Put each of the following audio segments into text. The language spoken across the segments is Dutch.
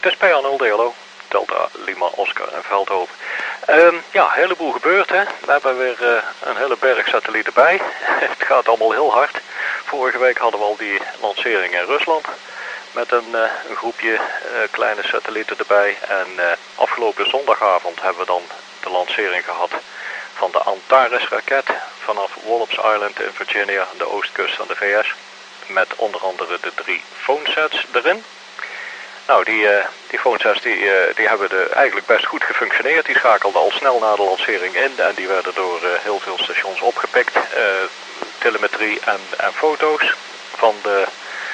Het is PA0D, hallo. Delta Lima Oscar en Veldhoven. Ja, een heleboel gebeurd, hè. We hebben weer een hele berg satellieten bij. Het gaat allemaal heel hard. Vorige week hadden we al die lancering in Rusland. Met een groepje kleine satellieten erbij. En afgelopen zondagavond hebben we dan de lancering gehad van de Antares-raket. Vanaf Wallops Island in Virginia, de oostkust van de VS. Met onder andere de 3 phonesets erin. Nou, die phonesets die hebben eigenlijk best goed gefunctioneerd. Die schakelden al snel na de lancering in en die werden door heel veel stations opgepikt. Telemetrie en foto's van de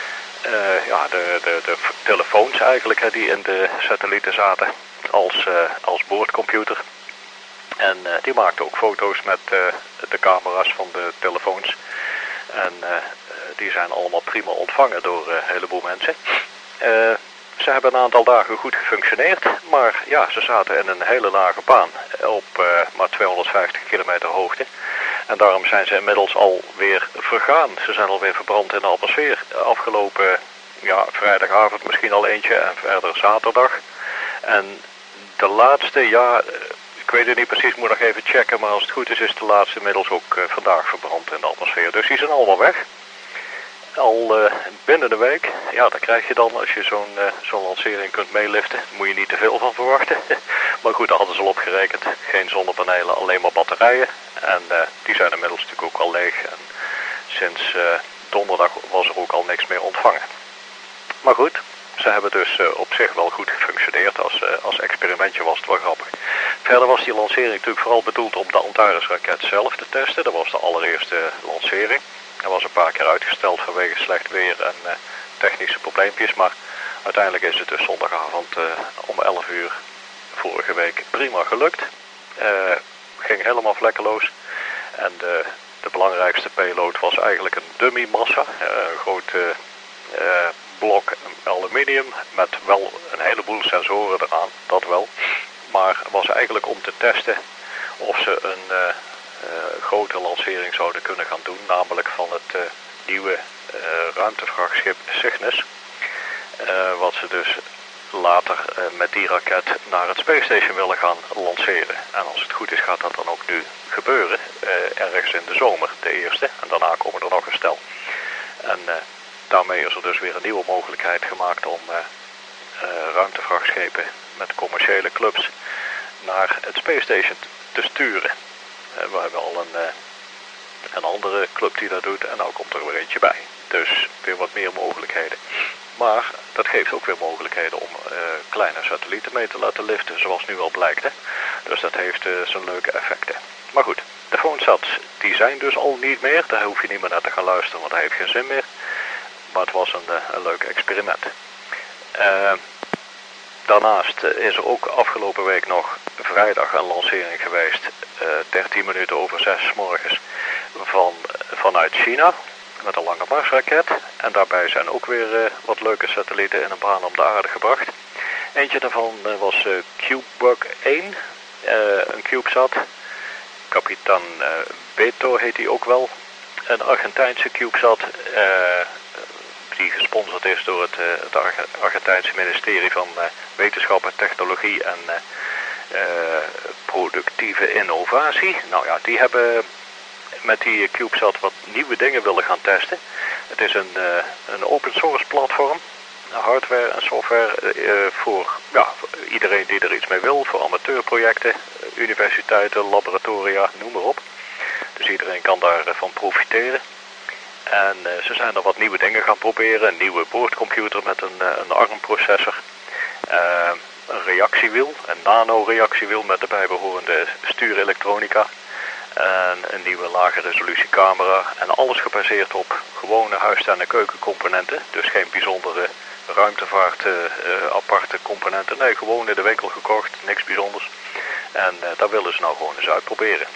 telefoons eigenlijk, hè, die in de satellieten zaten als boordcomputer. En die maakten ook foto's met de camera's van de telefoons. En die zijn allemaal prima ontvangen door een heleboel mensen. Ze hebben een aantal dagen goed gefunctioneerd, maar ja, ze zaten in een hele lage baan op maar 250 kilometer hoogte. En daarom zijn ze inmiddels alweer vergaan. Ze zijn alweer verbrand in de atmosfeer. Afgelopen vrijdagavond misschien al eentje en verder zaterdag. En de laatste, ik weet het niet precies, moet nog even checken, maar als het goed is, is de laatste inmiddels ook vandaag verbrand in de atmosfeer. Dus die zijn allemaal weg. Al binnen de week, ja, dan krijg je dan, als je zo'n lancering kunt meeliften, moet je niet te veel van verwachten. Maar goed, daar hadden ze al opgerekend. Geen zonnepanelen, alleen maar batterijen. En die zijn inmiddels natuurlijk ook al leeg. En sinds donderdag was er ook al niks meer ontvangen. Maar goed, ze hebben dus op zich wel goed gefunctioneerd. Als experimentje was het wel grappig. Verder was die lancering natuurlijk vooral bedoeld om de Antares-raket zelf te testen. Dat was de allereerste lancering. Dat was een paar keer uitgesteld vanwege slecht weer en technische probleempjes. Maar uiteindelijk is het dus zondagavond om 11 uur vorige week prima gelukt. Ging helemaal vlekkeloos. En de belangrijkste payload was eigenlijk een dummy massa. Een grote blok aluminium met wel een heleboel sensoren eraan, dat wel. Maar het was eigenlijk om te testen of ze een grote lancering zouden kunnen gaan doen, namelijk van het nieuwe ruimtevrachtschip Cygnus. Wat ze dus later met die raket naar het Space Station willen gaan lanceren. En als het goed is gaat dat dan ook nu gebeuren, ergens in de zomer, de eerste. En daarna komen er nog een stel. En daarmee is er dus weer een nieuwe mogelijkheid gemaakt om ruimtevrachtschepen met commerciële clubs naar het Space Station te sturen. We hebben al een andere club die dat doet en nou komt er weer eentje bij. Dus weer wat meer mogelijkheden. Maar dat geeft ook weer mogelijkheden om kleine satellieten mee te laten liften, zoals nu al blijkt. Hè? Dus dat heeft zijn leuke effecten. Maar goed, de phonesats die zijn dus al niet meer. Daar hoef je niet meer naar te gaan luisteren, want dat heeft geen zin meer. Maar het was een leuk experiment. Daarnaast is er ook afgelopen week nog vrijdag een lancering geweest, 13 minuten over 6 morgens, vanuit China, met een lange Marsraket. En daarbij zijn ook weer wat leuke satellieten in een baan om de aarde gebracht. Eentje daarvan was CubeBug 1, een CubeSat. Kapitan Beto heet hij ook wel. Een Argentijnse CubeSat, die gesponsord is door het Argentijnse ministerie van Wetenschap, Technologie en Productieve Innovatie. Nou ja, die hebben met die CubeSat wat nieuwe dingen willen gaan testen. Het is een open source platform, hardware en software voor iedereen die er iets mee wil, voor amateurprojecten, universiteiten, laboratoria, noem maar op. Dus iedereen kan daarvan profiteren. En ze zijn er wat nieuwe dingen gaan proberen. Een nieuwe boordcomputer met een ARM-processor. Een reactiewiel, een nano-reactiewiel met de bijbehorende stuurelektronica. En een nieuwe lage resolutiecamera. En alles gebaseerd op gewone huis- en keukencomponenten. Dus geen bijzondere ruimtevaart aparte componenten. Nee, gewoon in de winkel gekocht, niks bijzonders. En daar willen ze nou gewoon eens uitproberen.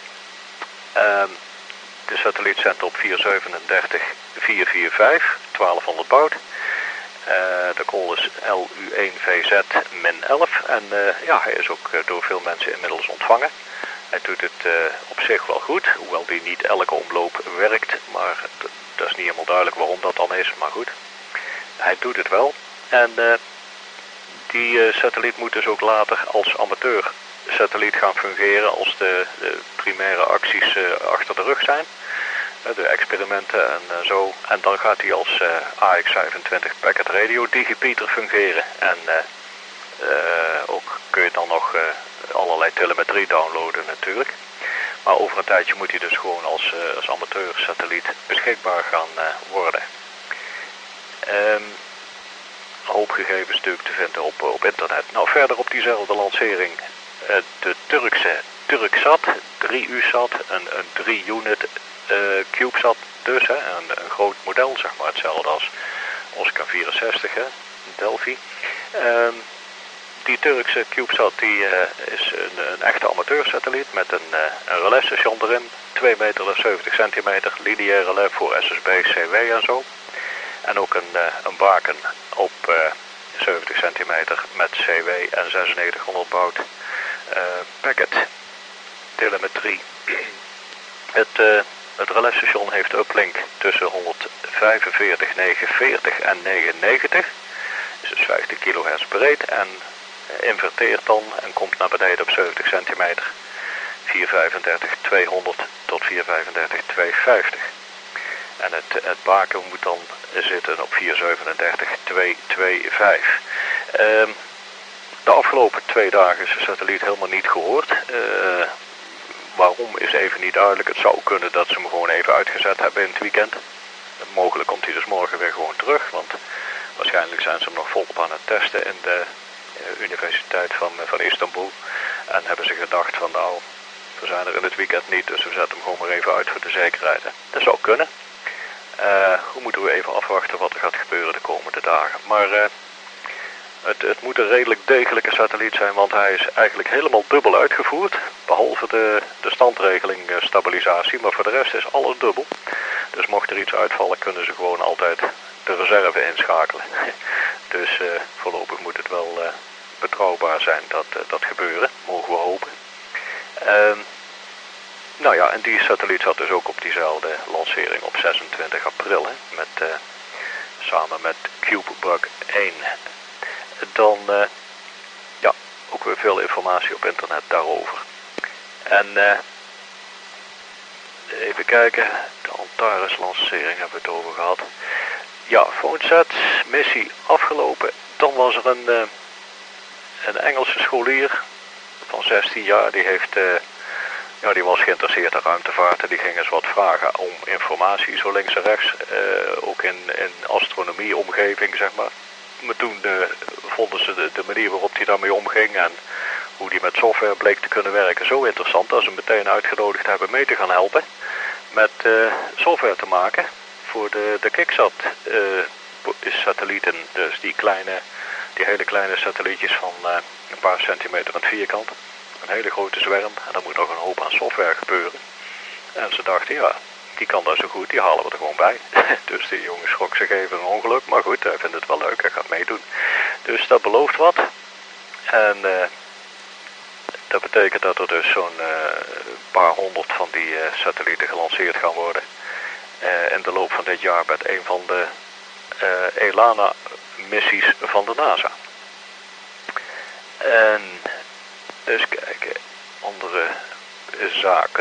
De satelliet zendt op 437 445, 1200 baud. De call is LU1VZ-11 en hij is ook door veel mensen inmiddels ontvangen. Hij doet het op zich wel goed, hoewel die niet elke omloop werkt, maar dat is niet helemaal duidelijk waarom dat dan is, maar goed. Hij doet het wel en Die satelliet moet dus ook later als amateursatelliet gaan fungeren als de primaire acties achter de rug zijn. De experimenten en zo. En dan gaat hij als AX25 Packet Radio digipeater fungeren. En ook kun je dan nog allerlei telemetrie downloaden natuurlijk. Maar over een tijdje moet hij dus gewoon als amateursatelliet beschikbaar gaan worden. Een hoop gegevens natuurlijk te vinden op internet. Nou, verder op diezelfde lancering de Turkse Turksat, 3U-sat, een 3-unit CubeSat dus, hè, een groot model, zeg maar hetzelfde als Oscar 64, hè, Delphi. Die Turkse CubeSat die, is een echte amateursatelliet met een relais-station erin, 2 meter en 70 centimeter, lineair relais voor SSB, CW en zo. En ook een baken op 70 centimeter met CW en 9600 baud packet telemetrie. Het relais-station heeft uplink tussen 145.940 en 990. Is dus 50 kHz breed en inverteert dan en komt naar beneden op 70 centimeter. 435-200 tot 435-250. En het baken moet dan zitten op 437-225. De afgelopen 2 dagen is de satelliet helemaal niet gehoord. Waarom is even niet duidelijk. Het zou kunnen dat ze hem gewoon even uitgezet hebben in het weekend. Mogelijk komt hij dus morgen weer gewoon terug. Want waarschijnlijk zijn ze hem nog volop aan het testen in de Universiteit van Istanbul. En hebben ze gedacht van nou, we zijn er in het weekend niet. Dus we zetten hem gewoon maar even uit voor de zekerheid. Dat zou kunnen. Hoe moeten we even afwachten wat er gaat gebeuren de komende dagen. Maar het moet een redelijk degelijke satelliet zijn, want hij is eigenlijk helemaal dubbel uitgevoerd. Behalve de standregeling stabilisatie, maar voor de rest is alles dubbel. Dus mocht er iets uitvallen, kunnen ze gewoon altijd de reserve inschakelen. Dus voorlopig moet het wel betrouwbaar zijn dat gebeuren, mogen we hopen. Nou ja, en die satelliet zat dus ook op diezelfde lancering op 26 april, hè, samen met CubeBug 1. Dan, ja, ook weer veel informatie op internet daarover. En even kijken, de Antares lancering hebben we het over gehad. Ja, PhoneSat, missie afgelopen. Dan was er een Engelse scholier van 16 jaar, die was geïnteresseerd in ruimtevaart en die ging eens wat vragen om informatie zo links en rechts, ook in astronomieomgeving, zeg maar. Maar toen vonden ze de manier waarop hij daarmee omging en hoe die met software bleek te kunnen werken zo interessant dat ze hem meteen uitgenodigd hebben mee te gaan helpen met software te maken voor de Kicksat satellieten. Dus die hele kleine satellietjes van een paar centimeter aan het vierkant. Een hele grote zwerm en daar moet nog een hoop aan software gebeuren. En ze dachten, ja, die kan dat zo goed, die halen we er gewoon bij. Dus die jongen schrok zich even een ongeluk, maar goed, hij vindt het wel leuk, hij gaat meedoen. Dus dat belooft wat. En dat betekent dat er dus zo'n paar honderd van die satellieten gelanceerd gaan worden. In de loop van dit jaar met een van de ELANA-missies van de NASA. En dus kijken, andere zaken.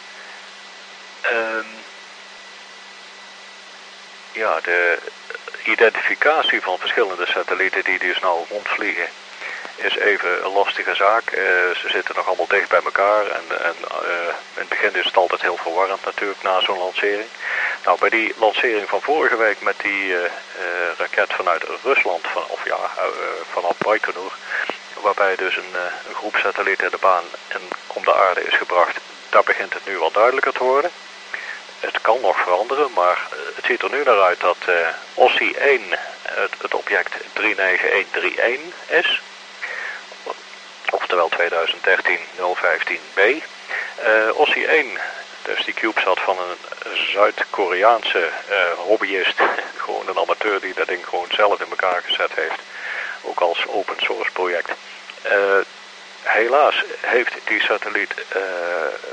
Ja, de identificatie van verschillende satellieten die dus nou rondvliegen is even een lastige zaak. Ze zitten nog allemaal dicht bij elkaar en in het begin is het altijd heel verwarrend natuurlijk na zo'n lancering. Nou, bij die lancering van vorige week met die raket vanuit Rusland, vanaf Baikonur, waarbij dus een groep satellieten in de baan om de aarde is gebracht, daar begint het nu wel duidelijker te worden. Het kan nog veranderen, maar het ziet er nu naar uit dat OSSI 1 het object 39131 is. Oftewel 2013-015B. OSSI 1, dus die CubeSat van een Zuid-Koreaanse hobbyist, gewoon een amateur die dat ding gewoon zelf in elkaar gezet heeft, ook als open source project. Helaas heeft die satelliet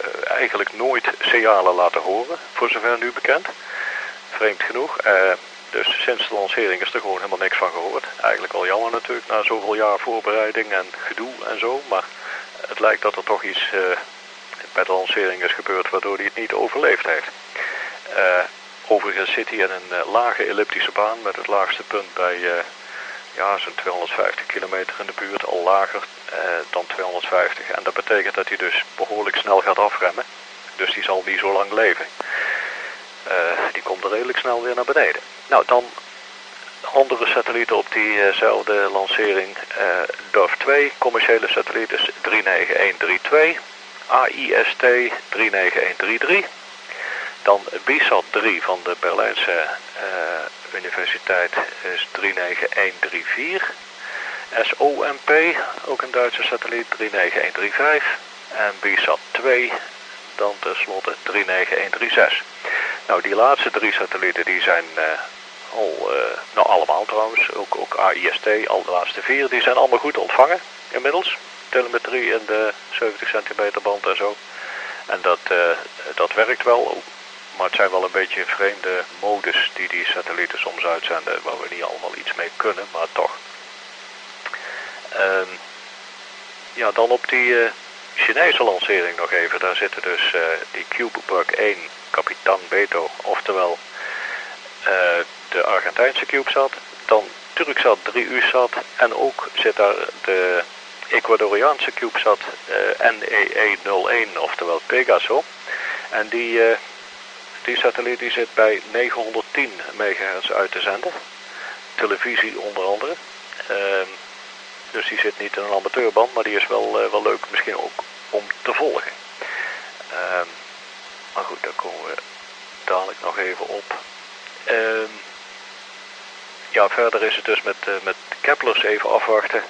eigenlijk nooit signalen laten horen, voor zover nu bekend. Vreemd genoeg. Dus sinds de lancering is er gewoon helemaal niks van gehoord. Eigenlijk wel jammer natuurlijk, na zoveel jaar voorbereiding en gedoe en zo. Maar het lijkt dat er toch iets bij de lancering is gebeurd waardoor hij het niet overleefd heeft. Overigens zit hij in een lage elliptische baan met het laagste punt bij zo'n 250 kilometer in de buurt, al lager dan 250. En dat betekent dat hij dus behoorlijk snel gaat afremmen. Dus die zal niet zo lang leven. Die komt er redelijk snel weer naar beneden. Nou, dan andere satellieten op diezelfde lancering. DOF 2, commerciële satelliet is 39132. AIST 39133. Dan BSAT 3 van de Berlijnse Universiteit is 39134. SOMP, ook een Duitse satelliet, 39135. En BSAT 2 dan tenslotte 39136. Nou, die laatste 3 satellieten die zijn allemaal trouwens, ook AIST, al de laatste 4, die zijn allemaal goed ontvangen inmiddels. Telemetrie in de 70 centimeter band en zo. En dat werkt wel, maar het zijn wel een beetje vreemde modus die satellieten soms uitzenden, waar we niet allemaal iets mee kunnen, maar toch. Dan op die Chinese lancering nog even, daar zitten dus die CubeBug 1, Kapitan Beto, oftewel de Argentijnse CubeSat, dan Turksat 3U-sat en ook zit daar de Ecuadoriaanse CubeSat NEE-01, oftewel Pegaso. En die satelliet die zit bij 910 megahertz uit te zenden, televisie onder andere. Dus die zit niet in een amateurband, maar die is wel leuk misschien ook om te volgen. Maar goed, daar komen we dadelijk nog even op. Verder is het dus met Keplers even afwachten.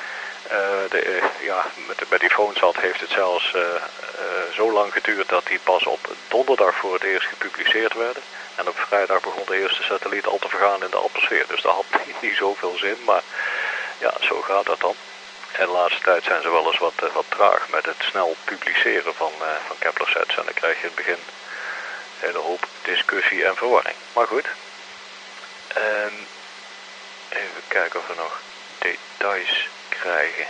Bij die Phonesat heeft het zelfs zo lang geduurd dat die pas op donderdag voor het eerst gepubliceerd werden. En op vrijdag begon de eerste satelliet al te vergaan in de atmosfeer. Dus dat had niet zoveel zin, maar ja, zo gaat dat dan. En de laatste tijd zijn ze wel eens wat traag met het snel publiceren van Keplersats. En dan krijg je in het begin een hele hoop discussie en verwarring. Maar goed. Even kijken of we nog details krijgen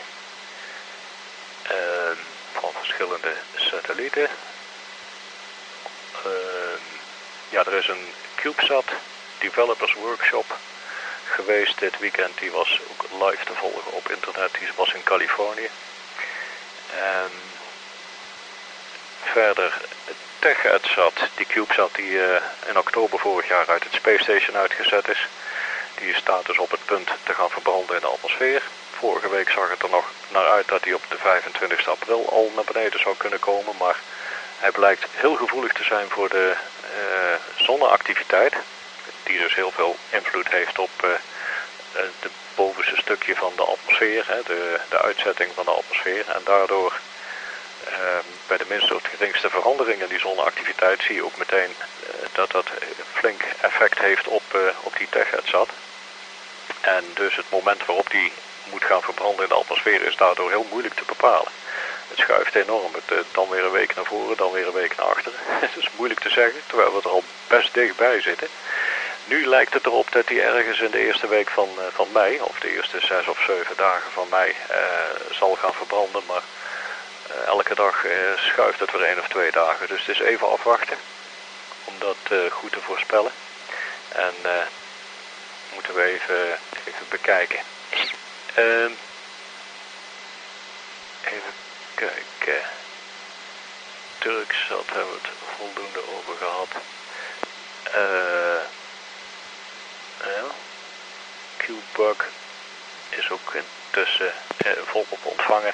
van verschillende satellieten. Er is een CubeSat Developers Workshop geweest dit weekend. Die was ook live te volgen op internet. Die was in Californië. Verder TechEdsat, die CubeSat die in oktober vorig jaar uit het Space Station uitgezet is. Die staat dus op het punt te gaan verbranden in de atmosfeer. Vorige week zag het er nog naar uit dat hij op de 25 april al naar beneden zou kunnen komen. Maar hij blijkt heel gevoelig te zijn voor de zonneactiviteit. Die dus heel veel invloed heeft op het bovenste stukje van de atmosfeer. De uitzetting van de atmosfeer. En daardoor bij de minste of geringste verandering in die zonneactiviteit zie je ook meteen dat flink effect heeft op die TechEdsat. En dus het moment waarop die moet gaan verbranden in de atmosfeer is daardoor heel moeilijk te bepalen. Het schuift enorm. Dan weer een week naar voren, dan weer een week naar achteren. Het is moeilijk te zeggen, terwijl we er al best dichtbij zitten. Nu lijkt het erop dat hij ergens in de eerste week van mei, of de eerste 6 of 7 dagen van mei, zal gaan verbranden. Maar elke dag schuift het weer 1 of 2 dagen. Dus het is even afwachten om dat goed te voorspellen. En moeten we even bekijken. Even kijken. Turksat hebben we het voldoende over gehad. CubeBug is ook intussen volop ontvangen.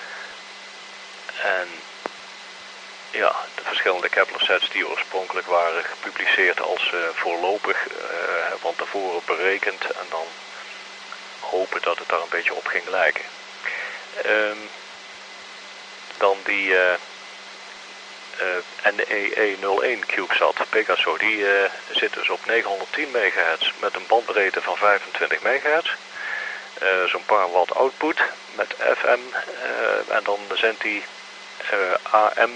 En ja, de verschillende Keplersats die oorspronkelijk waren gepubliceerd als voorlopig van tevoren berekend en dan hopen dat het daar een beetje op ging lijken. Dan die NEE-01 CubeSat Pegaso, die zit dus op 910 MHz met een bandbreedte van 25 MHz. Zo'n paar watt output met FM en dan zendt hij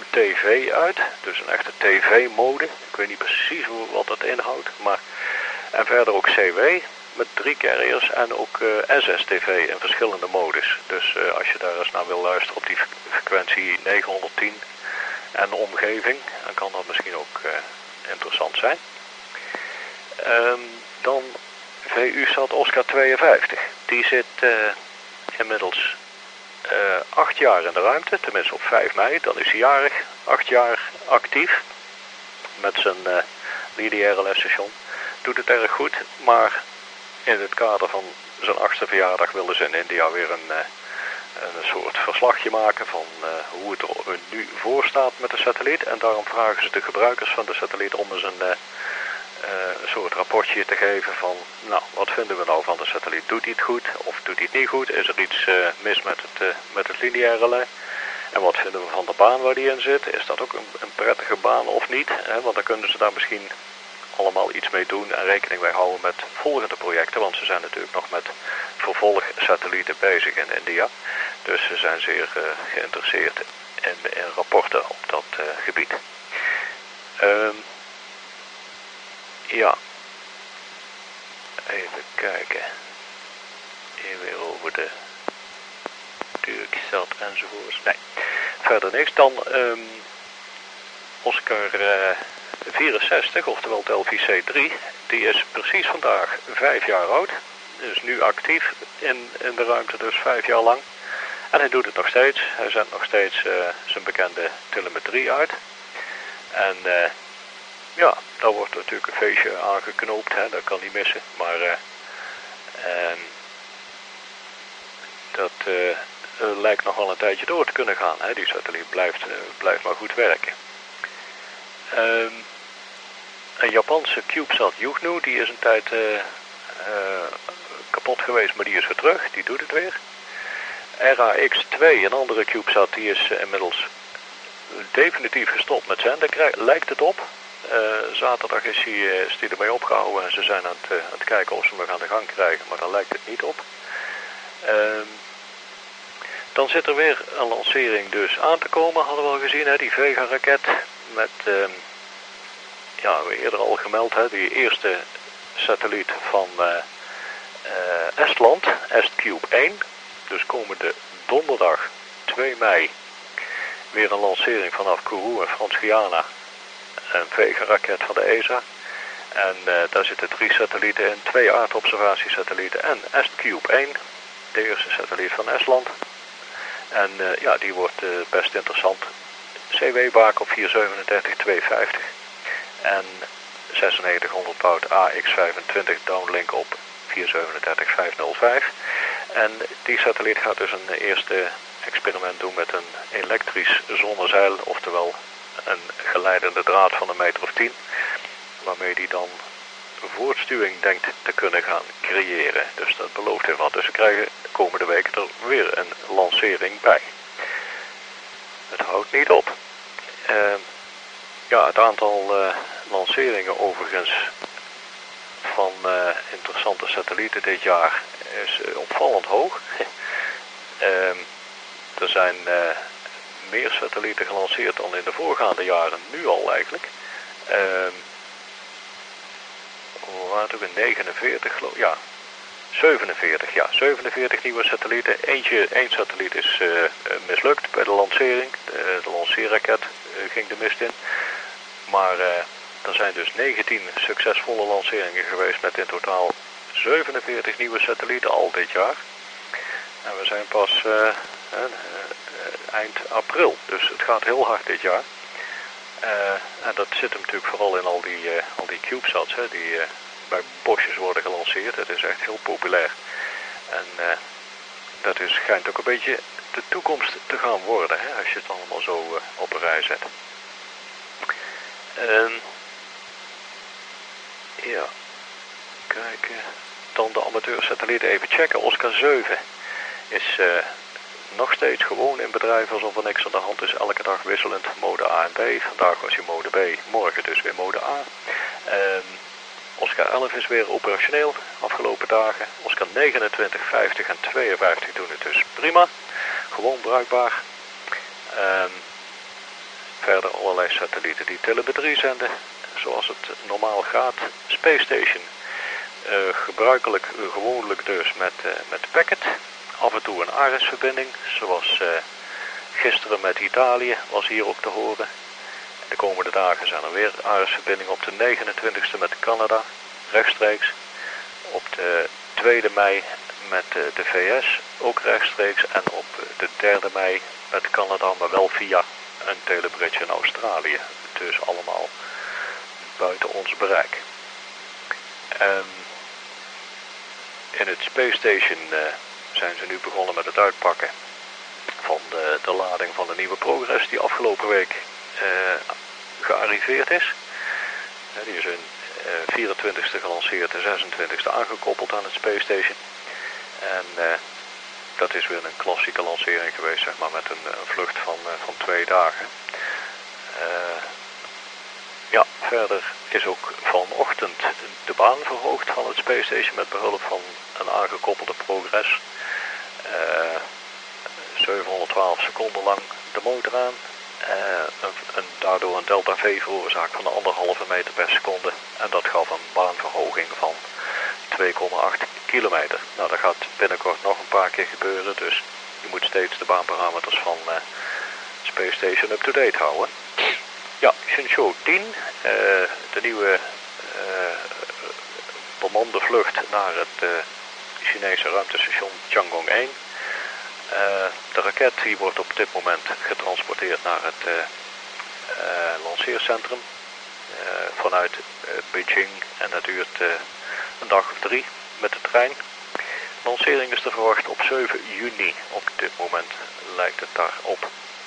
AM-TV uit, dus een echte TV-mode. Ik weet niet precies wat dat inhoudt, maar En verder ook CW met 3 carriers en ook SSTV in verschillende modus. Dus als je daar eens naar wil luisteren op die frequentie 910 en omgeving, dan kan dat misschien ook interessant zijn. Dan VU-SAT Oscar 52. Die zit inmiddels 8 jaar in de ruimte, tenminste op 5 mei, dan is hij jarig, 8 jaar actief met zijn lineaire lesstation. Doet het erg goed, maar in het kader van zijn 8e verjaardag willen ze in India weer een soort verslagje maken van hoe het er nu voor staat met de satelliet. En daarom vragen ze de gebruikers van de satelliet om eens een soort rapportje te geven van, nou, wat vinden we nou van de satelliet? Doet hij het goed of doet hij het niet goed? Is er iets mis met het lineaire relais? En wat vinden we van de baan waar die in zit? Is dat ook een prettige baan of niet? Want dan kunnen ze daar misschien allemaal iets mee doen en rekening mee houden met volgende projecten. Want ze zijn natuurlijk nog met vervolgsatellieten bezig in India. Dus ze zijn zeer geïnteresseerd in rapporten op dat gebied. Ja, even kijken. Hier weer over de Turksat enzovoorts. Nee, verder niks. Dan Oscar 64, oftewel Delphi C3. Die is precies vandaag 5 jaar oud. Is nu actief in de ruimte, dus 5 jaar lang. En hij doet het nog steeds. Hij zendt nog steeds zijn bekende telemetrie uit. En ja, daar wordt natuurlijk een feestje aangeknoopt, hè, dat kan niet missen. Maar dat lijkt nog wel een tijdje door te kunnen gaan. Hè. Die satelliet blijft maar goed werken. Een Japanse CubeSat Yugnu, die is een tijd kapot geweest, maar die is weer terug. Die doet het weer. RAX-2, een andere CubeSat, die is inmiddels definitief gestopt met zenden, lijkt het op. Zaterdag is hij ermee opgehouden en ze zijn aan het kijken of ze hem aan de gang krijgen, maar daar lijkt het niet op. Dan zit er weer een lancering dus aan te komen, hadden we al gezien, hè, die Vega-raket met, ja, we eerder al gemeld, hè, die eerste satelliet van Estland, EstCube 1. Dus komende donderdag 2 mei weer een lancering vanaf Kourou en Frans-Guyana. Een Vega-raket van de ESA. En daar zitten 3 satellieten in, 2 aardobservatiesatellieten en EstCube 1, de eerste satelliet van Estland. En ja, die wordt best interessant. CW-baak op 437-250 en 9600 baud AX25 downlink op 437-505. En die satelliet gaat dus een eerste experiment doen met een elektrisch zonnezeil, oftewel een geleidende draad van 1 meter of 10, waarmee die dan voortstuwing denkt te kunnen gaan creëren. Dus dat belooft heel wat. Dus we krijgen de komende weken er weer een lancering bij. Het houdt niet op. Ja, het aantal lanceringen overigens van interessante satellieten dit jaar is opvallend hoog. Er zijn meer satellieten gelanceerd dan in de voorgaande jaren, nu al eigenlijk. Hoe waren het ook, 49 geloof ik? Ja, 47. Ja, 47 nieuwe satellieten. Eén satelliet is mislukt bij de lancering. De lanceerraket ging de mist in. Maar er zijn dus 19 succesvolle lanceringen geweest met in totaal 47 nieuwe satellieten al dit jaar. En we zijn pas eind april, dus het gaat heel hard dit jaar. En dat zit hem natuurlijk vooral in al die CubeSats, hè, die bij bosjes worden gelanceerd. Het is echt heel populair. En dat schijnt ook een beetje de toekomst te gaan worden, hè, als je het allemaal zo op een rij zet. Ja, kijken. Dan de amateursatellieten even checken. Oscar 7 is nog steeds gewoon in bedrijf alsof er niks aan de hand is. Elke dag wisselend mode A en B. Vandaag was hij mode B, morgen dus weer mode A. Oscar 11 is weer operationeel afgelopen dagen. Oscar 29, 50 en 52 doen het dus prima. Gewoon bruikbaar. Verder allerlei satellieten die telemetrie zenden, zoals het normaal gaat. Space Station Gebruikelijk gewoonlijk dus met packet. Af en toe een ARES-verbinding, zoals gisteren met Italië was hier ook te horen. De komende dagen zijn er weer ARES-verbindingen op de 29e met Canada, rechtstreeks. Op de 2e mei met de VS, ook rechtstreeks. En op de 3e mei met Canada, maar wel via een telebridge in Australië. Dus allemaal buiten ons bereik. In het Space Station zijn ze nu begonnen met het uitpakken van de lading van de nieuwe Progress die afgelopen week gearriveerd is. Die is in 24e gelanceerd en 26e aangekoppeld aan het Space Station. En dat is weer een klassieke lancering geweest, zeg maar, met een vlucht van 2 dagen. Ja, verder is ook vanochtend de baan verhoogd van het Space Station met behulp van een aangekoppelde Progress. 712 seconden lang de motor aan. Daardoor een delta V veroorzaakt van 1,5 meter per seconde. En dat gaf een baanverhoging van 2,8 kilometer. Nou, dat gaat binnenkort nog een paar keer gebeuren. Dus je moet steeds de baanparameters van Space Station up-to-date houden. Ja, Shenzhou 10, de nieuwe bemande vlucht naar het Chinese ruimtestation Tiangong 1. De raket die wordt op dit moment getransporteerd naar het lanceercentrum vanuit Beijing en dat duurt een dag of 3 met de trein. De lancering is te verwachten op 7 juni. Op dit moment lijkt het daarop.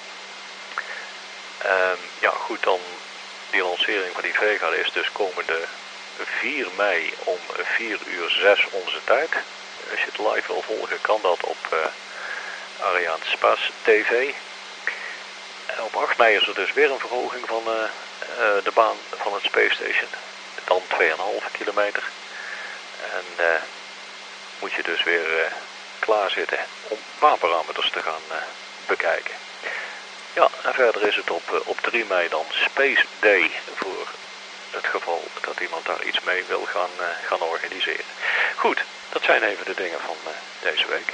Ja goed, dan die lancering van die Vega is dus komende 4 mei om 4:06 onze tijd. Als je het live wil volgen kan dat op Arianespace TV. En op 8 mei is er dus weer een verhoging van de baan van het Space Station. Dan 2,5 kilometer. En moet je dus weer klaarzitten om baanparameters te gaan bekijken. Ja, en verder is het op 3 mei dan Space Day voor het geval dat iemand daar iets mee wil gaan organiseren. Goed, dat zijn even de dingen van deze week.